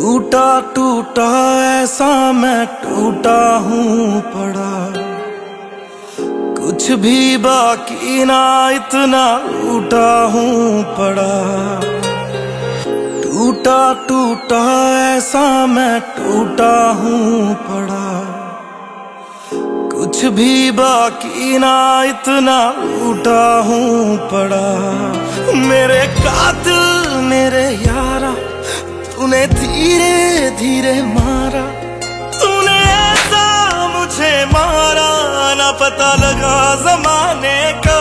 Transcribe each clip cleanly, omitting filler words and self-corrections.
टूटा टूटा ऐसा मैं टूटा हूँ पड़ा, कुछ भी बाकी ना इतना टूटा हूँ पड़ा। टूटा टूटा ऐसा मैं टूटा हूँ पड़ा, कुछ भी बाकी ना इतना टूटा हूँ पड़ा। मेरे कातिल मेरे यारा, तूने धीरे धीरे मारा, तूने ऐसा मुझे मारा ना पता लगा जमाने को।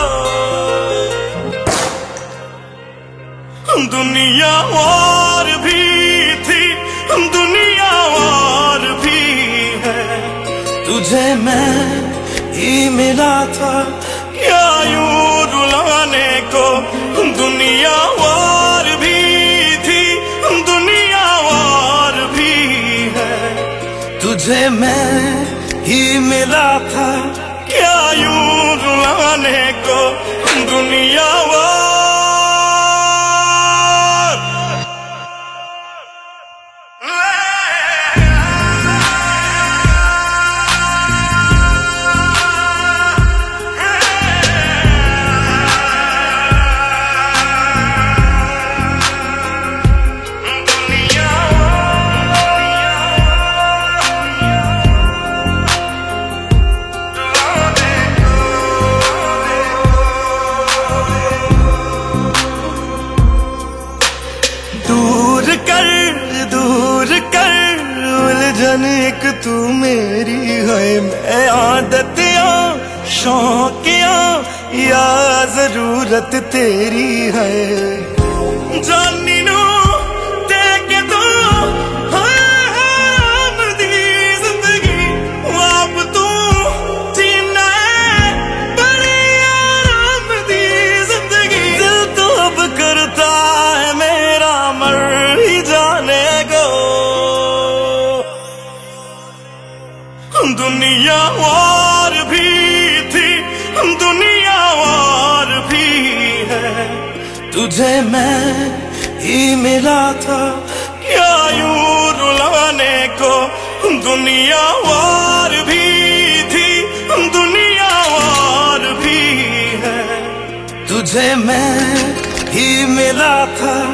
दुनिया और भी थी, दुनिया और भी है, तुझे मैं ही मिला था क्या यूं रुलाने को। दुनिया और भी थी, दुनिया और भी है, तुझे मैं ही मिला था क्या यूं रुलाने को। दुनिया और दूर कर उलझन एक तू मेरी है। मैं आदतियां शौकियां या जरूरत तेरी है। जानी नू देके तू हम दी जिंदगी आप तू जीना है बड़ी आराम दी जिंदगी। दिल तो अब करता है मेरा मर ही जाने को। दुनिया और भी थी, दुनिया और भी है, तुझे मैं ही मिला था क्या यूं रुलाने को। दुनिया और भी थी, दुनिया और भी है, तुझे मैं ही मिला था